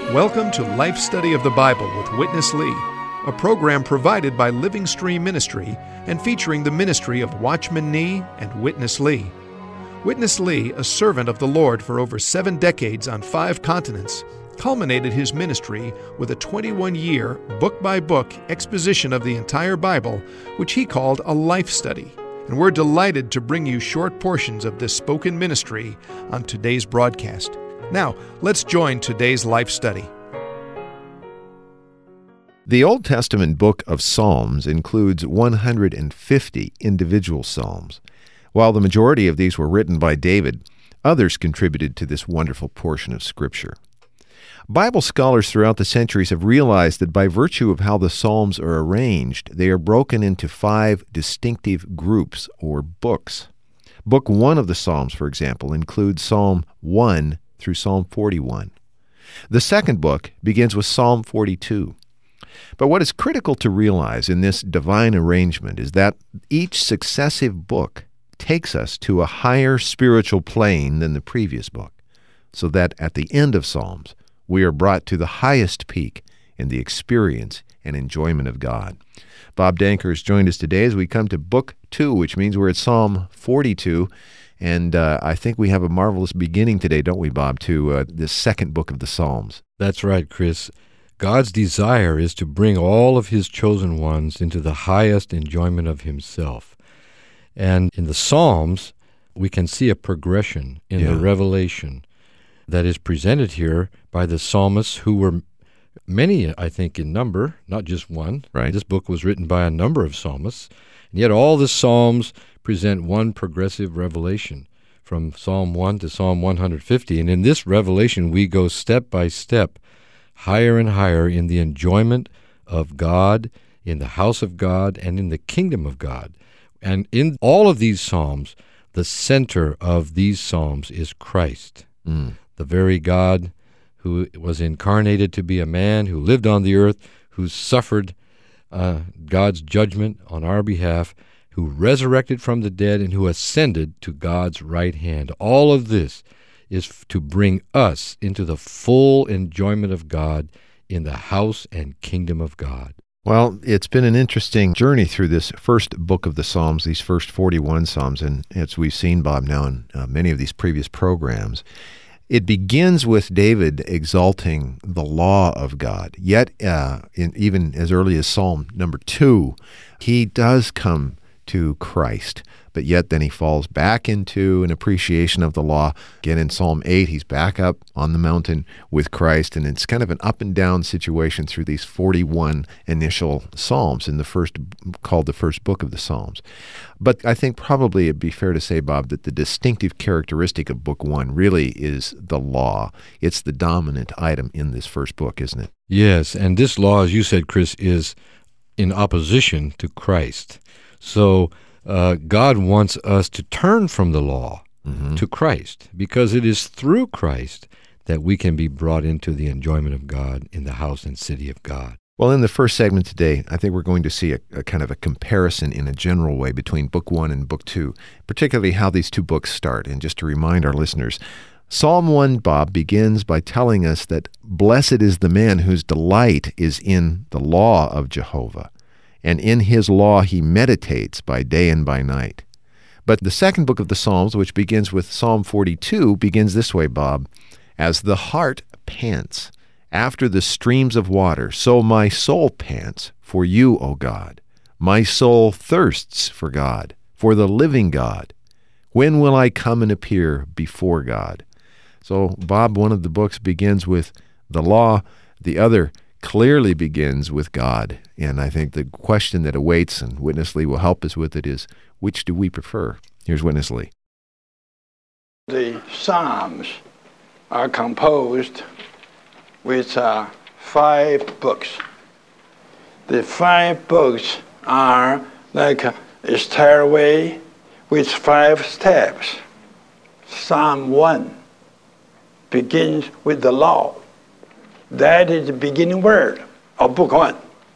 Welcome to Life Study of the Bible with Witness Lee, a program provided by Living Stream Ministry and featuring the ministry of Watchman Nee and Witness Lee. Witness Lee, a servant of the Lord for over 7 decades on 5 continents, culminated his ministry with a 21-year, book-by-book exposition of the entire Bible, which he called a life study. And we're delighted to bring you short portions of this spoken ministry on today's broadcast. Now, let's join today's life study. The Old Testament book of Psalms includes 150 individual psalms. While the majority of these were written by David, others contributed to this wonderful portion of Scripture. Bible scholars throughout the centuries have realized that by virtue of how the Psalms are arranged, they are broken into 5 distinctive groups or books. Book 1 of the Psalms, for example, includes Psalm 1 through Psalm 41. The second book begins with Psalm 42. But what is critical to realize in this divine arrangement is that each successive book takes us to a higher spiritual plane than the previous book, so that at the end of Psalms, we are brought to the highest peak in the experience and enjoyment of God. Bob Danker has joined us today as we come to Book 2, which means we're at Psalm 42. And I think we have a marvelous beginning today, don't we, Bob, to this second book of the Psalms. That's right, Chris. God's desire is to bring all of His chosen ones into the highest enjoyment of Himself. And in the Psalms, we can see a progression in the revelation that is presented here by the psalmists, who were many, I think, in number, not just one. Right. This book was written by a number of psalmists, and yet all the Psalms present one progressive revelation from Psalm 1 to Psalm 150. And in this revelation, we go step by step, higher and higher in the enjoyment of God, in the house of God, and in the kingdom of God. And in all of these Psalms, the center of these Psalms is Christ, the very God who was incarnated to be a man, who lived on the earth, who suffered God's judgment on our behalf, who resurrected from the dead, and who ascended to God's right hand. All of this is to bring us into the full enjoyment of God in the house and kingdom of God. Well, it's been an interesting journey through this first book of the Psalms, these first 41 Psalms, and as we've seen, Bob, now in many of these previous programs, it begins with David exalting the law of God. Yet, even as early as Psalm number 2, he does come to Christ, but yet then he falls back into an appreciation of the law. Again, in Psalm 8, he's back up on the mountain with Christ, and it's kind of an up and down situation through these 41 initial Psalms, called the first book of the Psalms. But I think probably it'd be fair to say, Bob, that the distinctive characteristic of Book 1 really is the law. It's the dominant item in this first book, isn't it? Yes, and this law, as you said, Chris, is in opposition to Christ. So God wants us to turn from the law to Christ, because it is through Christ that we can be brought into the enjoyment of God in the house and city of God. Well, in the first segment today, I think we're going to see a kind of a comparison in a general way between Book 1 and Book 2, particularly how these two books start. And just to remind our listeners, Psalm 1, Bob, begins by telling us that blessed is the man whose delight is in the law of Jehovah, and in his law he meditates by day and by night. But the second book of the Psalms, which begins with Psalm 42, begins this way, Bob: as the hart pants after the streams of water, so my soul pants for you, O God. My soul thirsts for God, for the living God. When will I come and appear before God? So, Bob, one of the books begins with the law, the other clearly begins with God. And I think the question that awaits, and Witness Lee will help us with it, is, which do we prefer? Here's Witness Lee. The Psalms are composed with 5 books. The 5 books are like a stairway with 5 steps. Psalm 1 begins with the law. That is the beginning word of Book 1.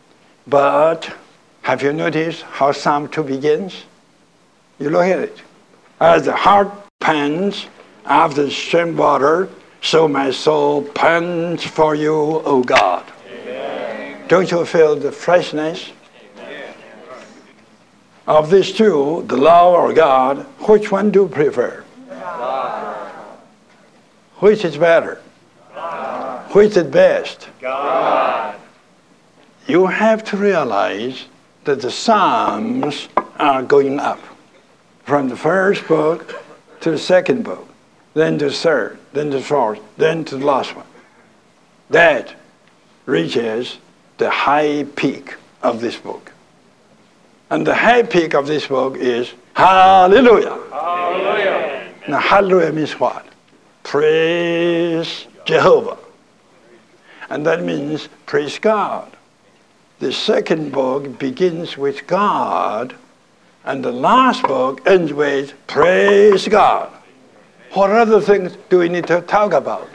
But have you noticed how Psalm 2 begins? You look at it. As the hart pants after the stream water, So my soul pants for you, O God. Amen. Don't you feel the freshness? Amen. Of these two, the law or God, which one do you prefer? God. Which is better? God. Which is best? God. You have to realize that the Psalms are going up from the first book to the second book, then the third, then the fourth, then to the last one. That reaches the high peak of this book. And the high peak of this book is Hallelujah. Hallelujah. Now, Hallelujah means what? Praise Jehovah. And that means praise God. The second book begins with God, and the last book ends with praise God. What other things do we need to talk about?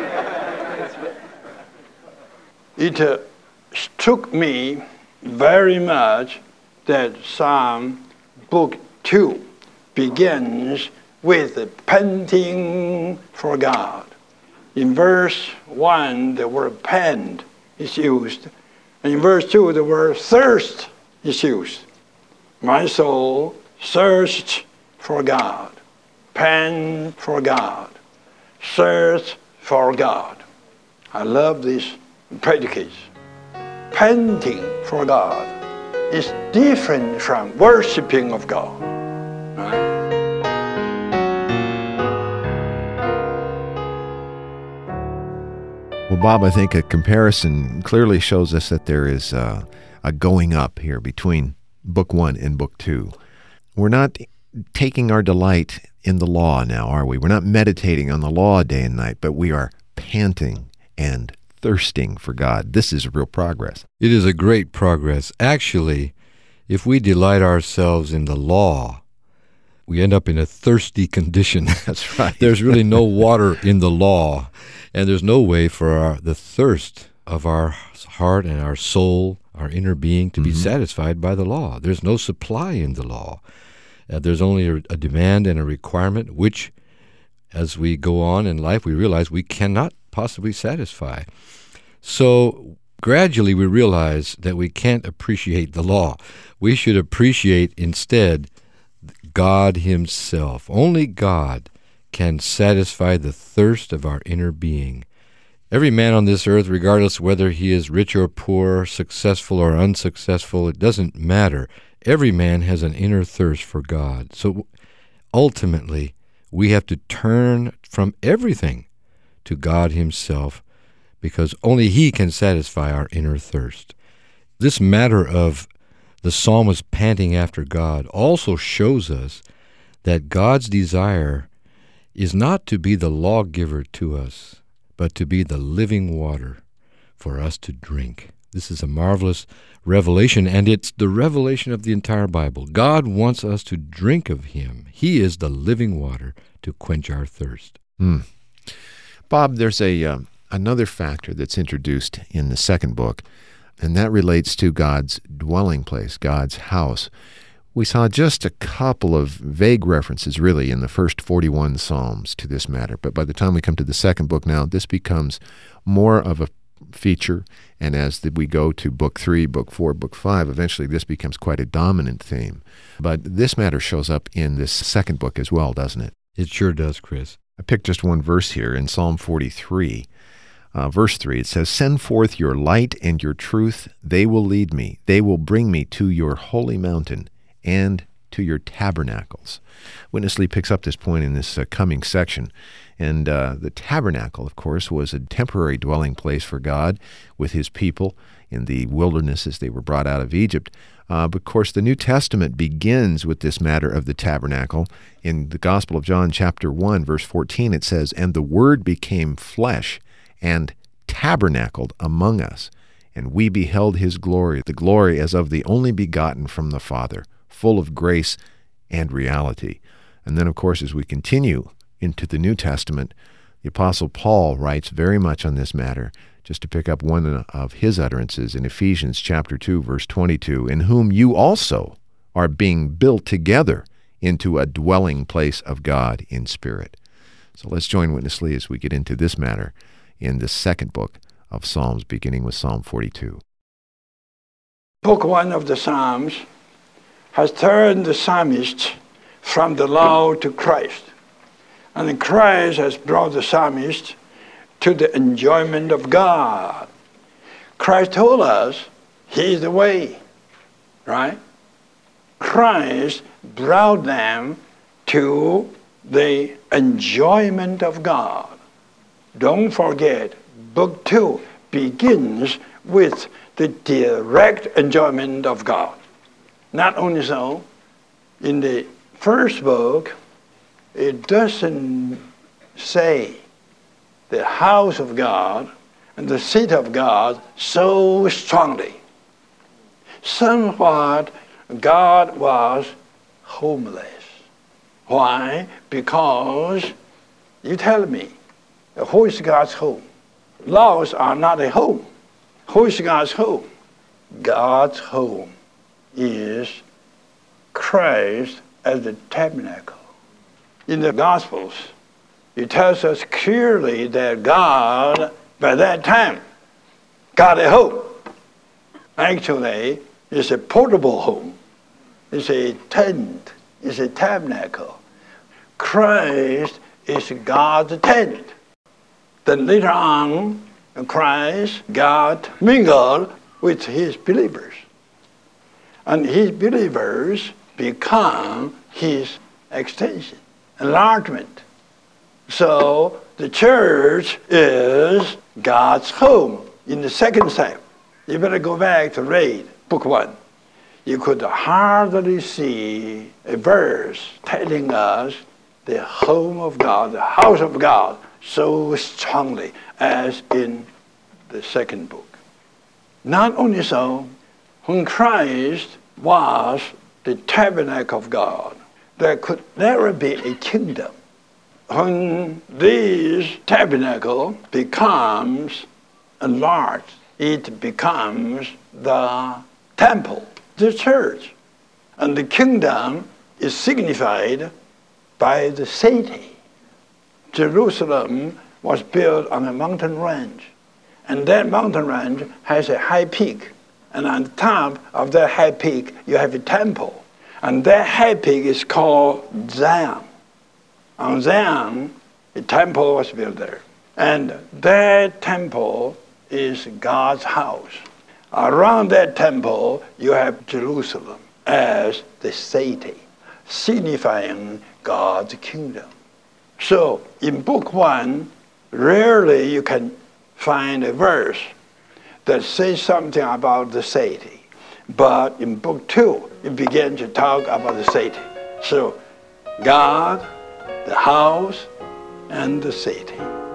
It struck me very much that Psalm book 2 begins with the panting for God. In verse 1, the word pant is used. And in verse 2, the word thirst is used. My soul thirsts for God. Pant for God. Thirst for God. I love these predicates. Panting for God is different from worshiping of God. Right? Well, Bob, I think a comparison clearly shows us that there is a going up here between Book 1 and Book 2. We're not taking our delight in the law now, are we? We're not meditating on the law day and night, but we are panting and thirsting for God. This is real progress. It is a great progress. Actually, if we delight ourselves in the law, we end up in a thirsty condition. That's right. There's really no water in the law, and there's no way for the thirst of our heart and our soul, our inner being, to be satisfied by the law. There's no supply in the law. There's only a demand and a requirement, which, as we go on in life, we realize we cannot possibly satisfy. So gradually we realize that we can't appreciate the law. We should appreciate instead God Himself. Only God can satisfy the thirst of our inner being. Every man on this earth, regardless whether he is rich or poor, successful or unsuccessful, it doesn't matter. Every man has an inner thirst for God. So ultimately, we have to turn from everything to God Himself, because only He can satisfy our inner thirst. This matter of the psalmist panting after God also shows us that God's desire is not to be the lawgiver to us, but to be the living water for us to drink. This is a marvelous revelation, and it's the revelation of the entire Bible. God wants us to drink of Him. He is the living water to quench our thirst. Bob, there's another factor that's introduced in the second book, and that relates to God's dwelling place, God's house. We saw just a couple of vague references, really, in the first 41 Psalms to this matter. But by the time we come to the second book now, this becomes more of a feature. And as we go to Book 3, Book 4, Book 5, eventually this becomes quite a dominant theme. But this matter shows up in this second book as well, doesn't it? It sure does, Chris. I picked just one verse here in Psalm 43. Verse 3, it says, "Send forth your light and your truth. They will lead me. They will bring me to your holy mountain and to your tabernacles." Witness Lee picks up this point in this coming section. And the tabernacle, of course, was a temporary dwelling place for God with His people in the wilderness as they were brought out of Egypt. But, of course, the New Testament begins with this matter of the tabernacle. In the Gospel of John, chapter 1, verse 14, it says, "And the Word became flesh and tabernacled among us, and we beheld His glory, the glory as of the only begotten from the Father, full of grace and reality." And then, of course, as we continue into the New Testament, the Apostle Paul writes very much on this matter. Just to pick up one of his utterances in Ephesians chapter 2, verse 22, "In whom you also are being built together into a dwelling place of God in spirit." So let's join Witness Lee as we get into this matter in the second book of Psalms, beginning with Psalm 42. Book 1 of the Psalms has turned the psalmist from the law to Christ. And Christ has brought the psalmist to the enjoyment of God. Christ told us He is the way, right? Christ brought them to the enjoyment of God. Don't forget, Book 2 begins with the direct enjoyment of God. Not only so, in the first book, it doesn't say the house of God and the seat of God so strongly. Somewhat, God was homeless. Why? Because, you tell me, who is God's home? Laws are not a home. Who is God's home? God's home is Christ as the tabernacle. In the Gospels, it tells us clearly that God, by that time, got a home. Actually, it's a portable home. It's a tent. It's a tabernacle. Christ is God's tent. Then later on, Christ, God mingled with His believers. And His believers become His extension, enlargement. So the church is God's home. In the second step, you better go back to read Book 1. You could hardly see a verse telling us the home of God, the house of God, so strongly as in the second book. Not only so, when Christ was the tabernacle of God, there could never be a kingdom. When this tabernacle becomes enlarged, it becomes the temple, the church. And the kingdom is signified by the city. Jerusalem was built on a mountain range, and that mountain range has a high peak, and on the top of that high peak you have a temple, and that high peak is called Zion. On Zion, a temple was built there, and that temple is God's house. Around that temple you have Jerusalem as the city, signifying God's kingdom. So in Book 1, rarely you can find a verse that says something about the city. But in Book 2, it begins to talk about the city. So God, the house, and the city.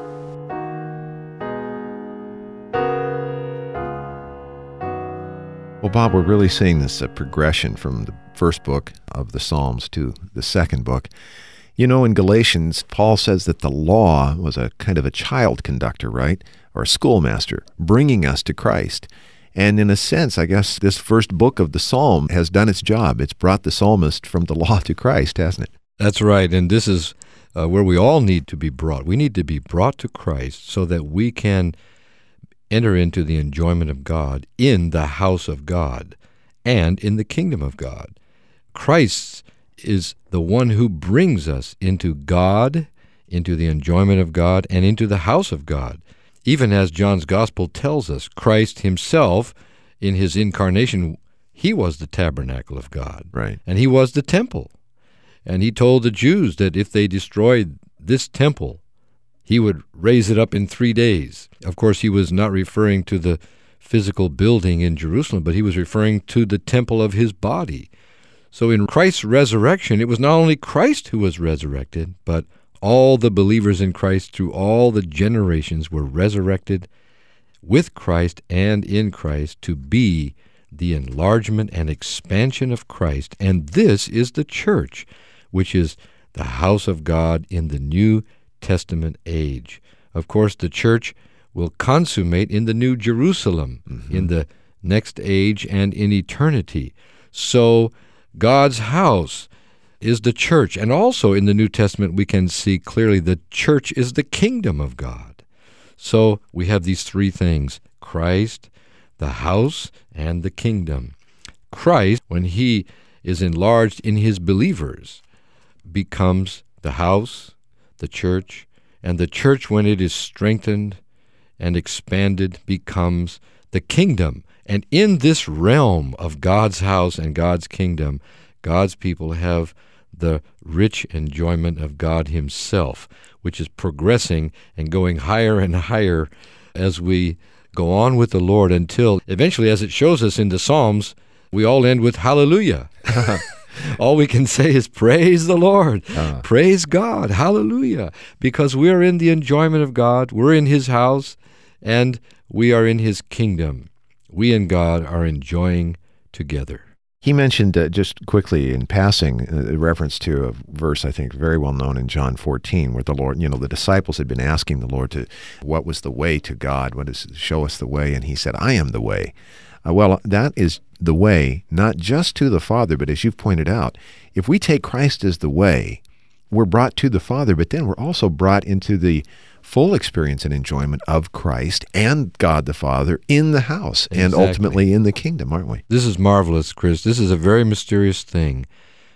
Well, Bob, we're really seeing this progression from the first book of the Psalms to the second book. You know, in Galatians, Paul says that the law was a kind of a child conductor, right? Or a schoolmaster, bringing us to Christ. And in a sense, I guess this first book of the Psalm has done its job. It's brought the psalmist from the law to Christ, hasn't it? That's right, and this is where we all need to be brought. We need to be brought to Christ so that we can enter into the enjoyment of God in the house of God and in the kingdom of God. Christ is the one who brings us into God, into the enjoyment of God, and into the house of God. Even as John's Gospel tells us, Christ himself, in his incarnation, he was the tabernacle of God. Right. And he was the temple. And he told the Jews that if they destroyed this temple, he would raise it up in 3 days. Of course, he was not referring to the physical building in Jerusalem, but he was referring to the temple of his body. So in Christ's resurrection, it was not only Christ who was resurrected, but all the believers in Christ through all the generations were resurrected with Christ and in Christ to be the enlargement and expansion of Christ. And this is the church, which is the house of God in the New Testament age. Of course, the church will consummate in the New Jerusalem, in the next age and in eternity. So God's house is the church. And also in the New Testament, we can see clearly the church is the kingdom of God. So we have these three things: Christ, the house, and the kingdom. Christ, when he is enlarged in his believers, becomes the house, the church, and the church, when it is strengthened and expanded, becomes the kingdom. And in this realm of God's house and God's kingdom, God's people have the rich enjoyment of God himself, which is progressing and going higher and higher as we go on with the Lord, until eventually, as it shows us in the Psalms, we all end with hallelujah. All we can say is praise the Lord, praise God, hallelujah, because we're in the enjoyment of God, we're in his house, and we are in his kingdom. We and God are enjoying together. He mentioned, just quickly in passing, a reference to a verse I think very well known in John 14, where the Lord, the disciples had been asking the Lord what was the way to God, show us the way, and he said, I am the way. Well, that is the way, not just to the Father, but as you've pointed out, if we take Christ as the way, we're brought to the Father, but then we're also brought into the full experience and enjoyment of Christ and God the Father in the house, and ultimately in the kingdom, aren't we? This is marvelous, Chris. This is a very mysterious thing.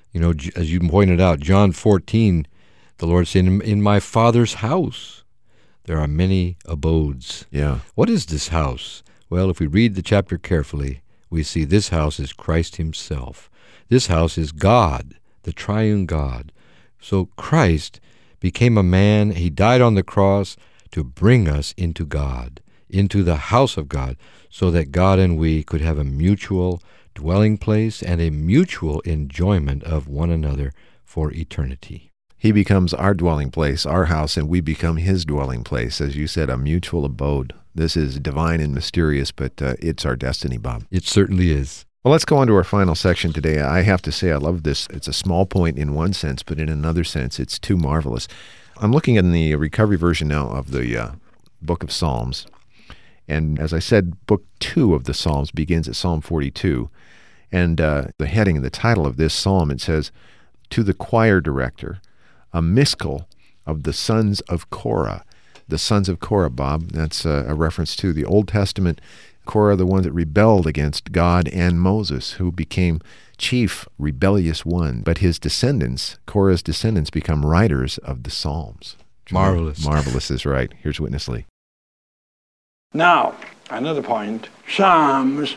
As you pointed out, John 14, the Lord said, in my Father's house there are many abodes. Yeah. What is this house? Well, if we read the chapter carefully, we see this house is Christ himself. This house is God, the triune God. So Christ became a man. He died on the cross to bring us into God, into the house of God, so that God and we could have a mutual dwelling place and a mutual enjoyment of one another for eternity. He becomes our dwelling place, our house, and we become his dwelling place. As you said, a mutual abode. This is divine and mysterious, but it's our destiny, Bob. It certainly is. Well, let's go on to our final section today. I have to say I love this. It's a small point in one sense, but in another sense, it's too marvelous. I'm looking in the recovery version now of the book of Psalms. And as I said, book 2 of the Psalms begins at Psalm 42. And the heading and the title of this psalm, it says, "To the choir director, a miskel of the sons of Korah." The sons of Korah, Bob, that's a reference to the Old Testament Korah, the one that rebelled against God and Moses, who became chief rebellious one. But his descendants, Korah's descendants, become writers of the Psalms. Marvelous. Marvelous is right. Here's Witness Lee. Now, another point, Psalms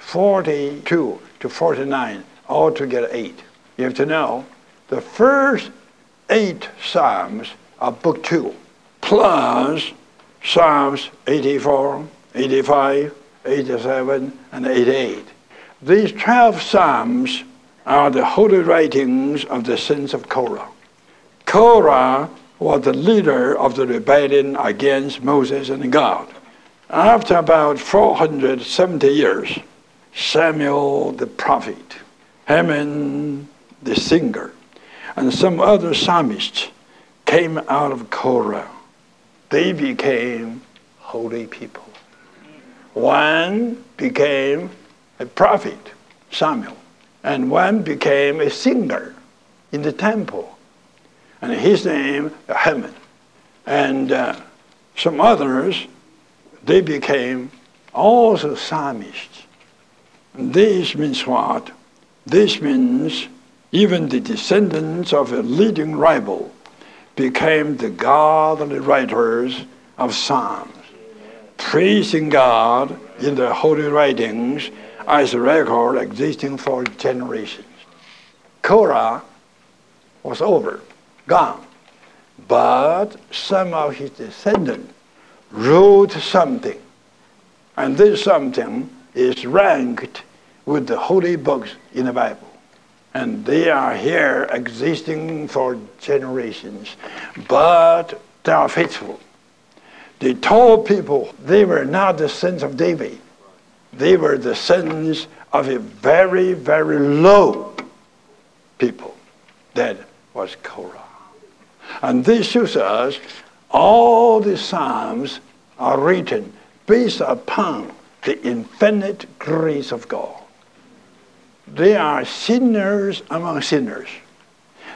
42 to 49, altogether 8. You have to know, the first 8 Psalms are book 2, plus Psalms 84, 85, 87, and 88. These 12 Psalms are the holy writings of the sons of Korah. Korah was the leader of the rebellion against Moses and God. After about 470 years, Samuel the prophet, Heman the singer, and some other psalmists came out of Korah. They became holy people. One became a prophet, Samuel, and one became a singer in the temple, and his name Heman. And some others, they became also psalmists. And this means what? This means even the descendants of a leading rival became the godly writers of psalms, praising God in the holy writings as a record existing for generations. Korah was over, gone, but some of his descendants wrote something, and this something is ranked with the holy books in the Bible. And they are here existing for generations, but they are faithful. They told people they were not the sons of David. They were the sons of a very, very low people. That was Korah. And this shows us all the Psalms are written based upon the infinite grace of God. They are sinners among sinners.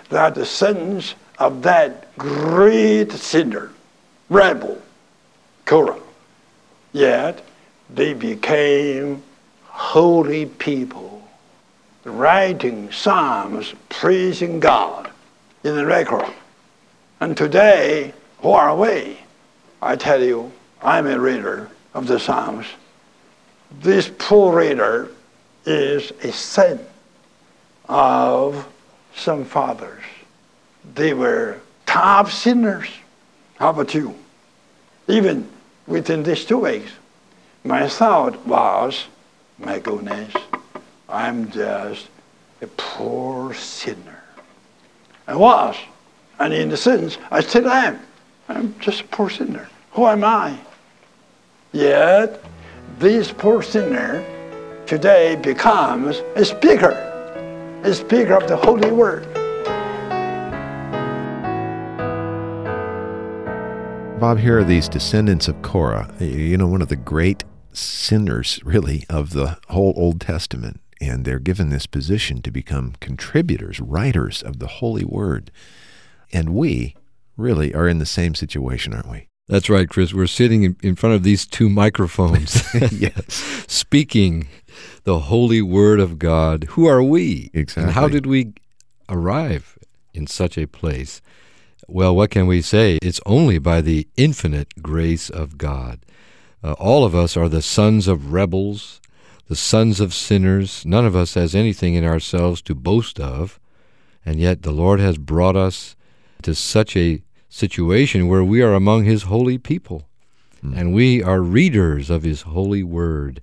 They are the sons of that great sinner, rebel, Korah. Yet they became holy people, writing psalms, praising God in the record. And today, who are we? I tell you, I'm a reader of the Psalms. This poor reader is a son of some fathers. They were top sinners. How about you? Even within these 2 weeks, my thought was, my goodness, I'm just a poor sinner. I was, and in a sense, I still am. I'm just a poor sinner. Who am I? Yet, this poor sinner today becomes a speaker of the Holy Word. Bob, here are these descendants of Korah, one of the great sinners, really, of the whole Old Testament. And they're given this position to become contributors, writers of the Holy Word. And we really are in the same situation, aren't we? That's right, Chris. We're sitting in front of these 2 microphones, yes, speaking the holy word of God. Who are we? Exactly. And how did we arrive in such a place? Well, what can we say? It's only by the infinite grace of God. All of us are the sons of rebels, the sons of sinners. None of us has anything in ourselves to boast of, and yet the Lord has brought us to such a situation where we are among His holy people, and we are readers of His holy word,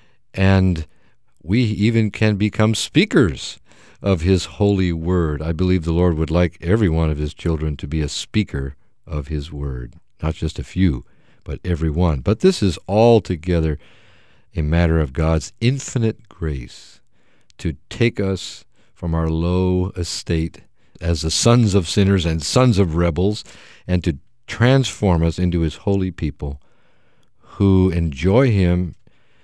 and we even can become speakers of His holy word. I believe the Lord would like every one of His children to be a speaker of His word, not just a few, but every one. But this is altogether a matter of God's infinite grace to take us from our low estate as the sons of sinners and sons of rebels, and to transform us into His holy people who enjoy Him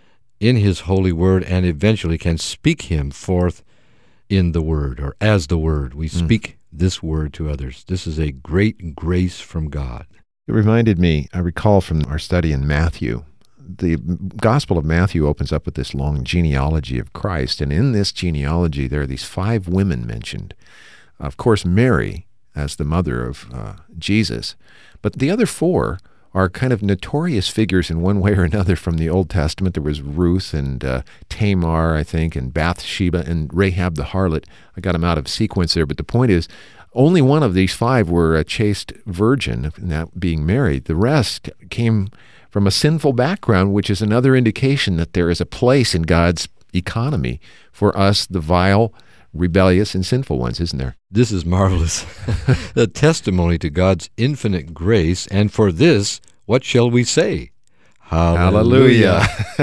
in His holy word and eventually can speak Him forth in the word, or as the word. We speak this word to others. This is a great grace from God. It reminded me, I recall from our study in Matthew, the Gospel of Matthew opens up with this long genealogy of Christ, and in this genealogy there are these 5 women mentioned. Of course, Mary as the mother of Jesus, but the other 4 are kind of notorious figures in one way or another from the Old Testament. There was Ruth and Tamar, I think, and Bathsheba and Rahab the harlot. I got them out of sequence there, but the point is, only one of these 5 were a chaste virgin, that being Mary. The rest came from a sinful background, which is another indication that there is a place in God's economy for us, the vile, rebellious, and sinful ones, isn't there? This is marvelous. The testimony to God's infinite grace, and for this, what shall we say? Hallelujah.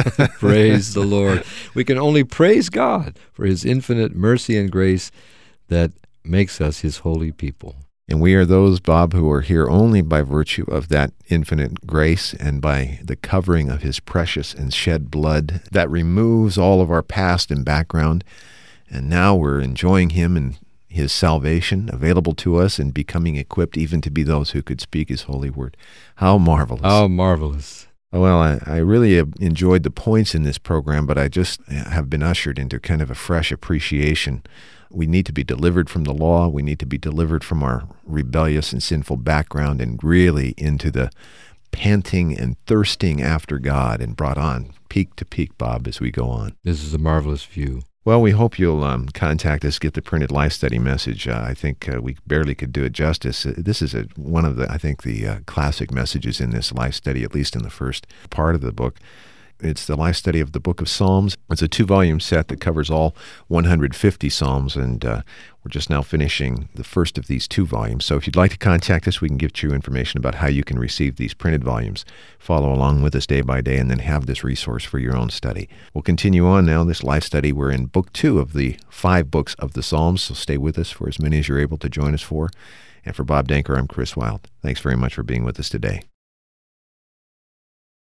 Praise the Lord. We can only praise God for His infinite mercy and grace that makes us His holy people. And we are those, Bob, who are here only by virtue of that infinite grace and by the covering of His precious and shed blood that removes all of our past and background. And now we're enjoying Him and His salvation available to us and becoming equipped even to be those who could speak His holy word. How marvelous. How marvelous. Well, I really enjoyed the points in this program, but I just have been ushered into kind of a fresh appreciation. We need to be delivered from the law. We need to be delivered from our rebellious and sinful background and really into the panting and thirsting after God and brought on peak to peak, Bob, as we go on. This is a marvelous view. Well, we hope you'll contact us, get the printed life study message. I think we barely could do it justice. This is one of the classic messages in this life study, at least in the first part of the book. It's the life study of the book of Psalms. It's a 2-volume set that covers all 150 Psalms, and we're just now finishing the first of these 2 volumes. So if you'd like to contact us, we can give you information about how you can receive these printed volumes. Follow along with us day by day, and then have this resource for your own study. We'll continue on now, this life study. We're in book 2 of the 5 books of the Psalms, so stay with us for as many as you're able to join us for. And for Bob Danker, I'm Chris Wilde. Thanks very much for being with us today.